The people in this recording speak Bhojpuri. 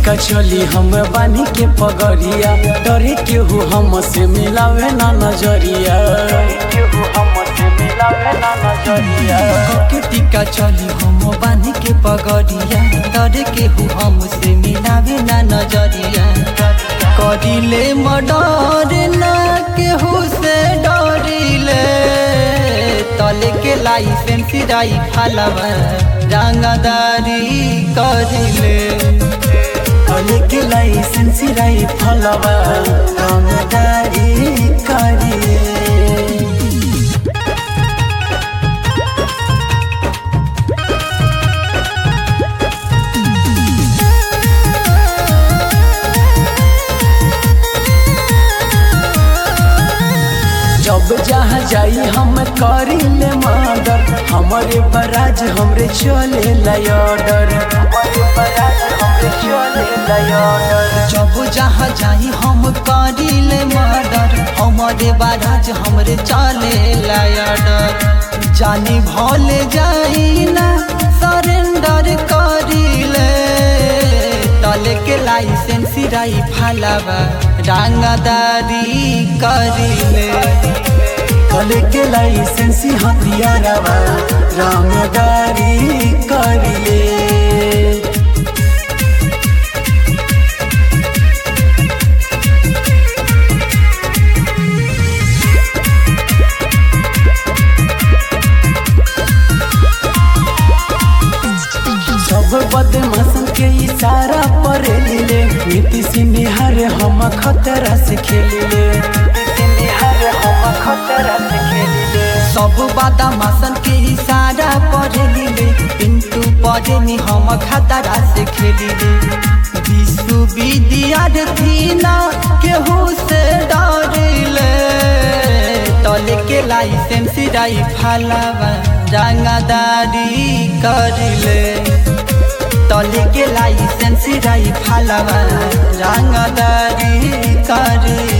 टिका चली हम बानी के पगड़िया, डरे केहू हमसे मिलावे ना नजरिया, के टिका चली हम बानी के पगड़िया, डरे केहू हमसे मिलावे ना नजरिया। करिले मडर ना केहू से डरिले, तले के लाइसेंस राई फालवा रंगदारी करिले। तले के लाइसेंस राई फलवा रंगदारी करिले। जब जहाँ जाई हम करिले मर्डर, हमारे बराज हमरे चले ऑर्डर, हमारे बराज हमरे चले ऑर्डर। जब जहाँ जाई हम करिले मर्डर, हमारे बराज हमरे चले ऑर्डर। जानी भले जाई ना सरेंडर करिले, तले के लाइसेंस राई फालवा रंगदारी करिले। तले के लाइसेंस हथियारवा रंगदारी करिले। सब बदमाशन के इशारा पर ले, नीति से निहार हम खतरा से खेलिले, सब बदमाशन के इशारा पढ़लिले, पिंटू पढ़नी हम खतरा से खेलिले। विश्वविद्यार्थी ना केहू से डरिले, तले के लाइसेंस राई फालवा रंगदारी करिले। तले के लाइसेंस राई फालवा रंगदारी करिले।